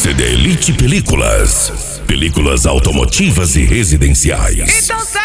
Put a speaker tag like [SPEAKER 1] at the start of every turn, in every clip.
[SPEAKER 1] CD Elite Películas. Películas automotivas e residenciais.
[SPEAKER 2] Então tá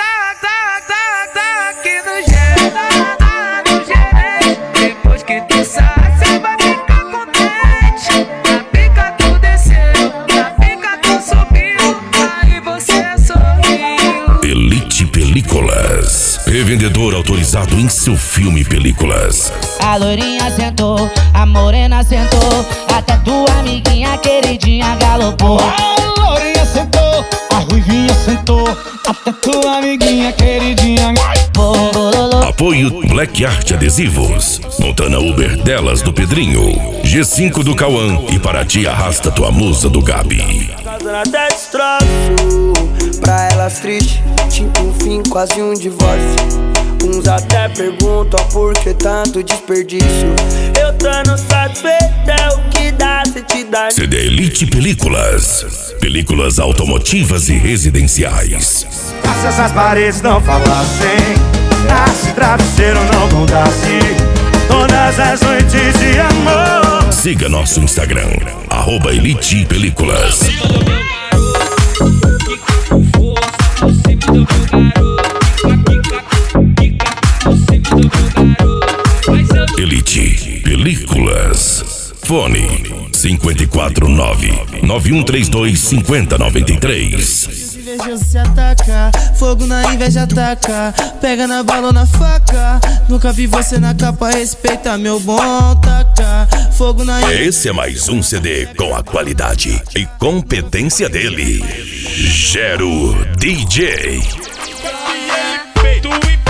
[SPEAKER 2] aqui no gerente. Depois que tu sai, cê vai ficar contente. Na pica tu desceu, na pica tu subiu, aí você sorriu.
[SPEAKER 1] Elite Películas. Revendedor autorizado em seu filme Películas.
[SPEAKER 3] A loirinha sentou, a morena sentou, até tua amiguinha queridinha galopou.
[SPEAKER 4] A lourinha sentou, a ruivinha sentou, até tua amiguinha queridinha galopou.
[SPEAKER 1] Apoio Black Art Adesivos. Montana Uber delas do Pedrinho. G5 do Cauã e Paraty arrasta tua musa do Gabi.
[SPEAKER 5] Casando até destroço, pra elas triste, tipo um fim, quase um divórcio. Uns até perguntam por que tanto desperdício. Eu tando satisfeito, é o que dá se te dar.
[SPEAKER 1] CD Elite Películas. Películas automotivas e residenciais.
[SPEAKER 6] Se essas paredes não falassem, se travesseiro não contasse todas as noites de amor.
[SPEAKER 1] Siga nosso Instagram, @Elite Películas. Elite Películas. Fone 549-9132-5093.
[SPEAKER 7] Inveja se ataca, fogo na inveja ataca, pega na bala ou na faca. Nunca vi você na capa, respeita meu bom taca. Fogo na inveja.
[SPEAKER 1] Esse é mais um CD com a qualidade e competência dele. Gero DJ.
[SPEAKER 2] Peito e